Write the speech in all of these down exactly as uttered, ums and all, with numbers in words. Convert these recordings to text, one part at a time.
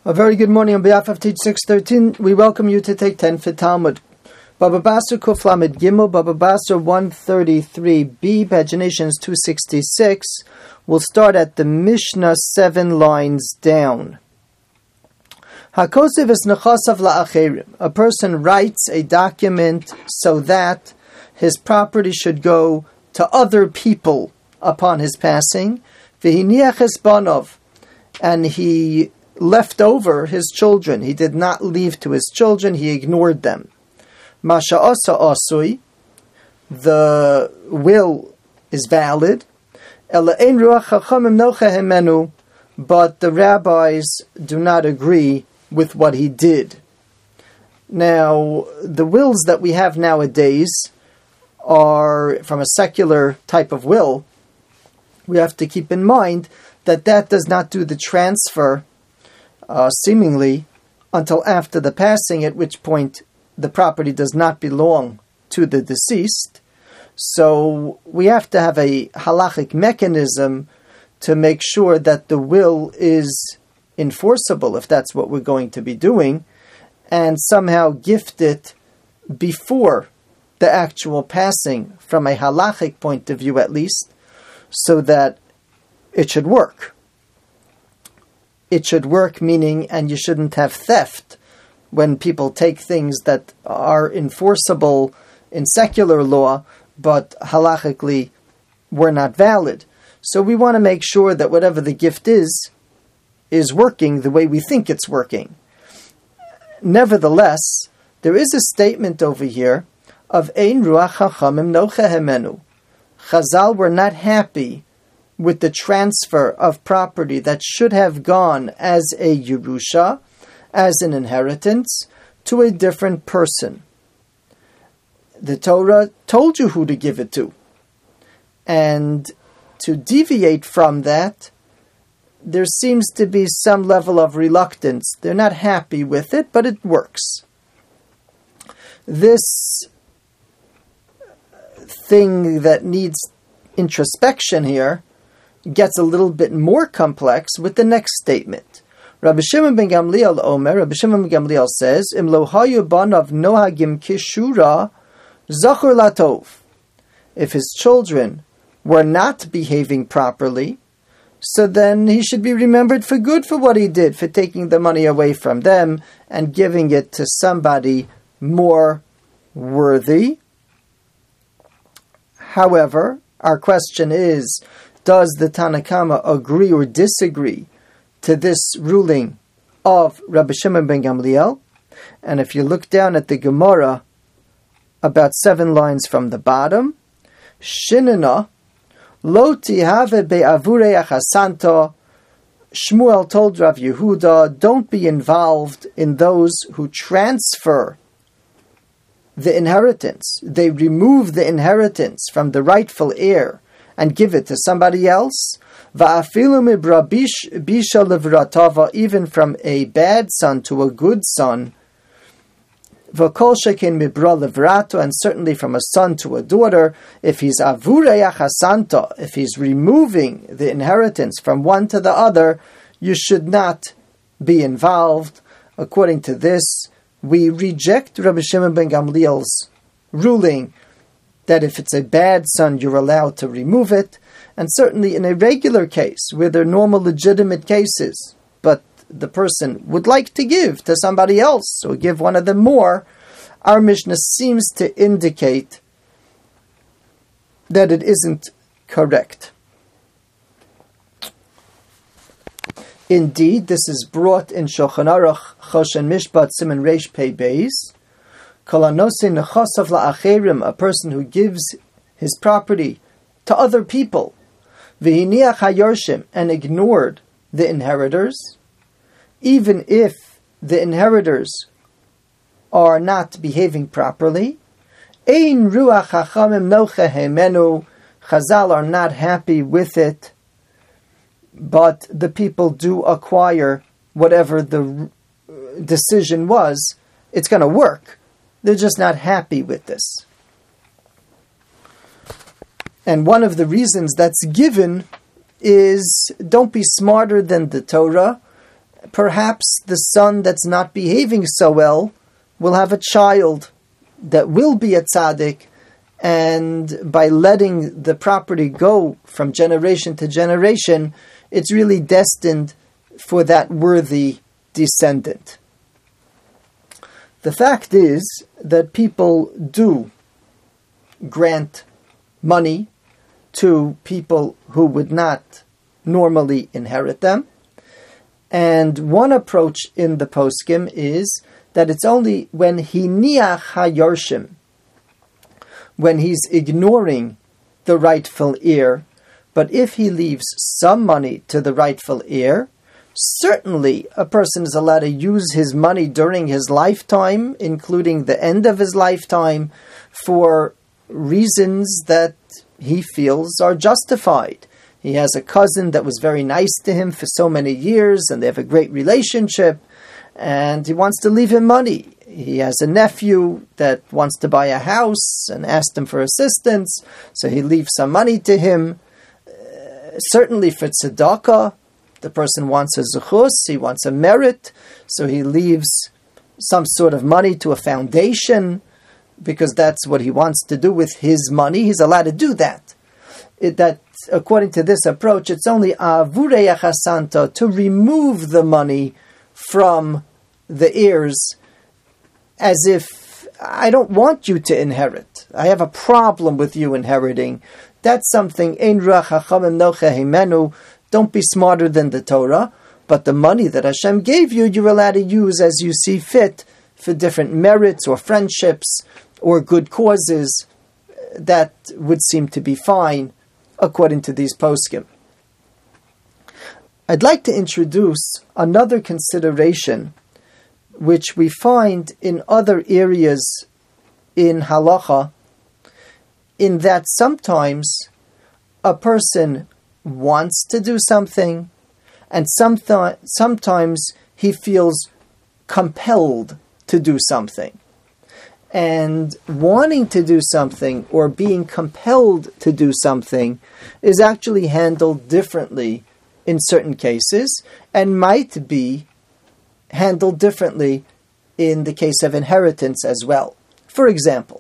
A very good morning on behalf of Teach six thirteen. We welcome you to take ten for Talmud. Baba Basra Kuf Lamed Gimel, Baba Basra one thirty-three b, paginations two sixty-six. We'll start at the Mishnah seven lines down. Hakosiv es nechasav la'acherim. A person writes a document so that his property should go to other people upon his passing. V'hiniach es banov. And he left over his children. He did not leave to his children. He ignored them. Masha asa asui. The will is valid. Ela ein ruach chachamim nocha hemenu. But the rabbis do not agree with what he did. Now, the wills that we have nowadays are from a secular type of will. We have to keep in mind that that does not do the transfer Uh, seemingly until after the passing, at which point the property does not belong to the deceased. So we have to have a halachic mechanism to make sure that the will is enforceable, if that's what we're going to be doing, and somehow gift it before the actual passing, from a halachic point of view at least, so that it should work. It should work, meaning, and you shouldn't have theft when people take things that are enforceable in secular law, but halachically were not valid. So we want to make sure that whatever the gift is, is working the way we think it's working. Nevertheless, there is a statement over here of Ein Ruach Chachamim Nocha Hemenu. Chazal were not happy with the transfer of property that should have gone as a Yerusha, as an inheritance, to a different person. The Torah told you who to give it to. And to deviate from that, there seems to be some level of reluctance. They're not happy with it, but it works. This thing that needs introspection here gets a little bit more complex with the next statement. Rabbi Shimon ben Gamliel Omer, Rabbi Shimon ben Gamliel says, Im lo hayu banav nohagim kishura zachur latov. If his children were not behaving properly, so then he should be remembered for good for what he did, for taking the money away from them and giving it to somebody more worthy. However, our question is, does the Tanna Kama agree or disagree to this ruling of Rabbi Shimon ben Gamliel? And if you look down at the Gemara, about seven lines from the bottom, Shinana, Lo tihave be'avurei achasanto, Shmuel told Rav Yehuda, don't be involved in those who transfer the inheritance. They remove the inheritance from the rightful heir and give it to somebody else. Even from a bad son to a good son. And certainly from a son to a daughter. If he's avurei achasanta, if he's removing the inheritance from one to the other, you should not be involved. According to this, we reject Rabbi Shimon ben Gamliel's ruling that if it's a bad son, you're allowed to remove it. And certainly in a regular case, where there are normal legitimate cases, but the person would like to give to somebody else, or give one of them more, our Mishnah seems to indicate that it isn't correct. Indeed, this is brought in Shulchan Aruch, Choshen Mishpat, Siman Reish Pei Beis, a person who gives his property to other people, and ignored the inheritors, even if the inheritors are not behaving properly. Ein ruach chachamim nocha hemenu. Chazal are not happy with it, but the people do acquire whatever the decision was. It's going to work. They're just not happy with this. And one of the reasons that's given is, don't be smarter than the Torah perhaps the son that's not behaving so well will have a child that will be a tzaddik, and by letting the property go from generation to generation, it's really destined for that worthy descendant. The fact is that people do grant money to people who would not normally inherit them. And one approach in the poskim is that it's only when hiniach hayorshim, when he's ignoring the rightful heir, but if he leaves some money to the rightful heir, certainly a person is allowed to use his money during his lifetime, including the end of his lifetime, for reasons that he feels are justified. He has a cousin that was very nice to him for so many years, and they have a great relationship, and he wants to leave him money. He has a nephew that wants to buy a house and asked him for assistance, so he leaves some money to him. Uh, certainly for tzedakah, the person wants a zechus, he wants a merit, so he leaves some sort of money to a foundation, because that's what he wants to do with his money. He's allowed to do that. It, that according to this approach, it's only avurei achasanta, to remove the money from the heirs, as if I don't want you to inherit. I have a problem with you inheriting. That's something, ein ruach chachamim nocha himenu, don't be smarter than the Torah, but the money that Hashem gave you, you're allowed to use as you see fit for different merits or friendships or good causes. That would seem to be fine according to these poskim. I'd like to introduce another consideration which we find in other areas in halacha, in that sometimes a person wants to do something, and someti- sometimes he feels compelled to do something. And wanting to do something or being compelled to do something is actually handled differently in certain cases, and might be handled differently in the case of inheritance as well. For example,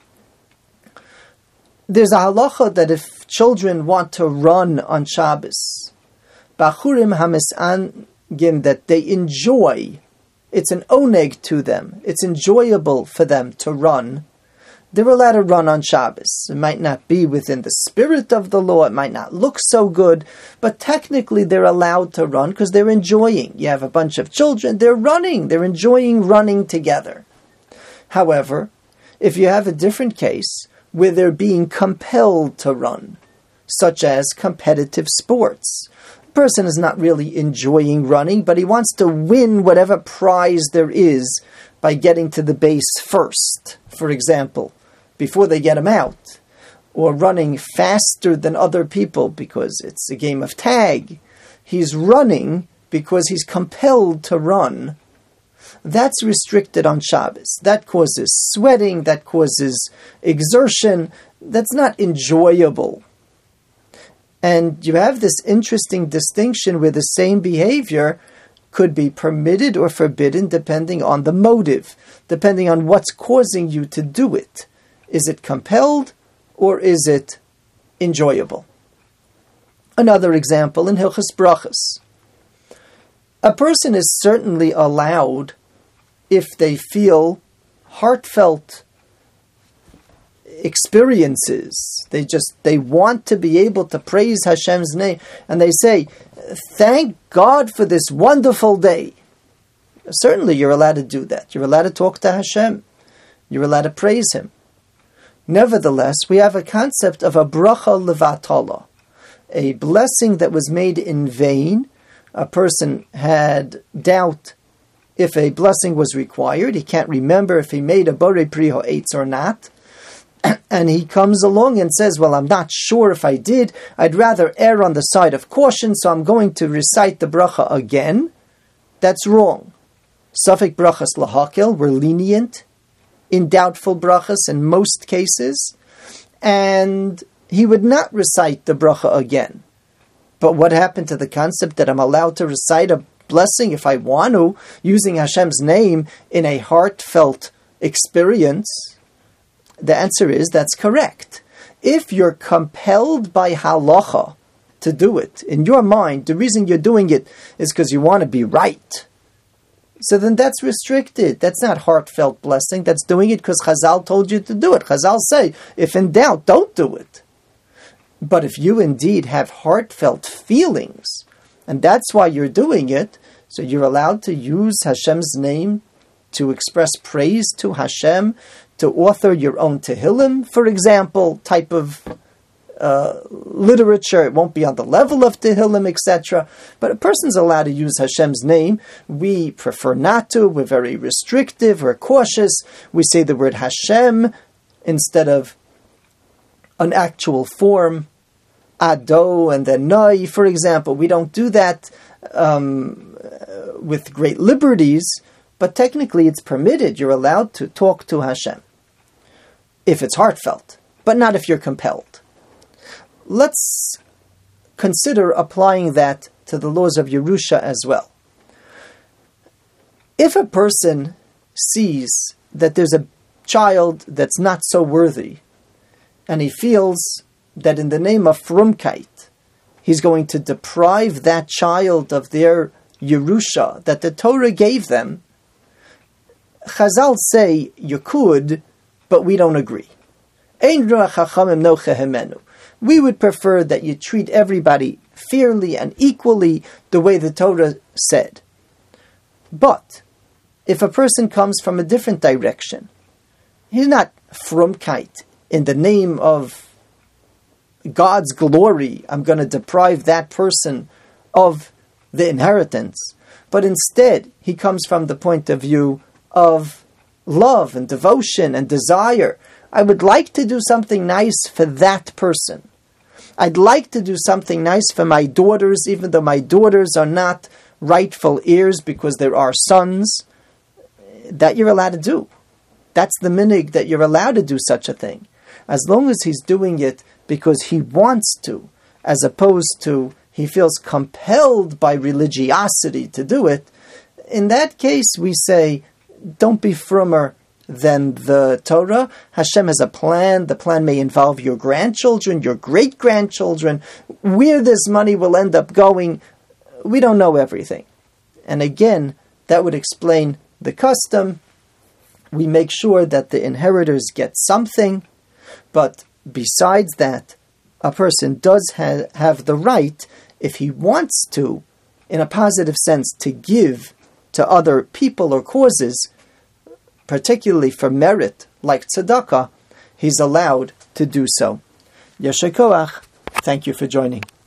there's a halacha that if children want to run on Shabbos, bachurim hamisangim, that they enjoy, it's an oneg to them, it's enjoyable for them to run, they're allowed to run on Shabbos. It might not be within the spirit of the law, it might not look so good, but technically they're allowed to run because they're enjoying. You have a bunch of children, they're running, they're enjoying running together. However, if you have a different case where they're being compelled to run, such as competitive sports, the person is not really enjoying running, but he wants to win whatever prize there is by getting to the base first, for example, before they get him out, or running faster than other people because it's a game of tag. He's running because he's compelled to run. That's restricted on Shabbos. That causes sweating, that causes exertion, that's not enjoyable. And you have this interesting distinction where the same behavior could be permitted or forbidden depending on the motive, depending on what's causing you to do it. Is it compelled or is it enjoyable? Another example in Hilchos Brachos. A person is certainly allowed, if they feel heartfelt experiences, they just, they want to be able to praise Hashem's name, and they say, thank God for this wonderful day. Certainly you're allowed to do that. You're allowed to talk to Hashem. You're allowed to praise Him. Nevertheless, we have a concept of a bracha levatala, a blessing that was made in vain. A person had doubt if a blessing was required. He can't remember if he made a borei pri ha'etz or not. And he comes along and says, well, I'm not sure if I did. I'd rather err on the side of caution, so I'm going to recite the bracha again. That's wrong. Safek brachas lahakil, we're lenient in doubtful brachas in most cases. And he would not recite the bracha again. But what happened to the concept that I'm allowed to recite a blessing, if I want to, using Hashem's name in a heartfelt experience, the answer is that's correct. If you're compelled by halacha to do it, in your mind, the reason you're doing it is because you want to be right, so then that's restricted. That's not heartfelt blessing. That's doing it because Chazal told you to do it. Chazal say, if in doubt, don't do it. But if you indeed have heartfelt feelings, and that's why you're doing it, so you're allowed to use Hashem's name to express praise to Hashem, to author your own Tehillim, for example, type of uh, literature. It won't be on the level of Tehillim, et cetera. But a person's allowed to use Hashem's name. We prefer not to. We're very restrictive. We're cautious. We say the word Hashem instead of an actual form, Ado and then Nai, for example. We don't do that um, with great liberties, but technically it's permitted. You're allowed to talk to Hashem if it's heartfelt, but not if you're compelled. Let's consider applying that to the laws of Yerusha as well. If a person sees that there's a child that's not so worthy, and he feels that in the name of frumkeit, he's going to deprive that child of their Yerusha that the Torah gave them, Chazal say you could, but we don't agree. We would prefer that you treat everybody fairly and equally the way the Torah said. But if a person comes from a different direction, he's not frumkeit, in the name of God's glory, I'm going to deprive that person of the inheritance. But instead, he comes from the point of view of love and devotion and desire. I would like to do something nice for that person. I'd like to do something nice for my daughters, even though my daughters are not rightful heirs because there are sons. That you're allowed to do. That's the minig, that you're allowed to do such a thing. As long as he's doing it because he wants to, as opposed to he feels compelled by religiosity to do it, in that case we say, don't be frummer than the Torah. Hashem has a plan. The plan may involve your grandchildren, your great-grandchildren. Where this money will end up going, we don't know everything. And again, that would explain the custom. We make sure that the inheritors get something, but besides that, a person does ha- have the right, if he wants to, in a positive sense, to give to other people or causes, particularly for merit, like tzedakah, he's allowed to do so. Yasher koach. Thank you for joining.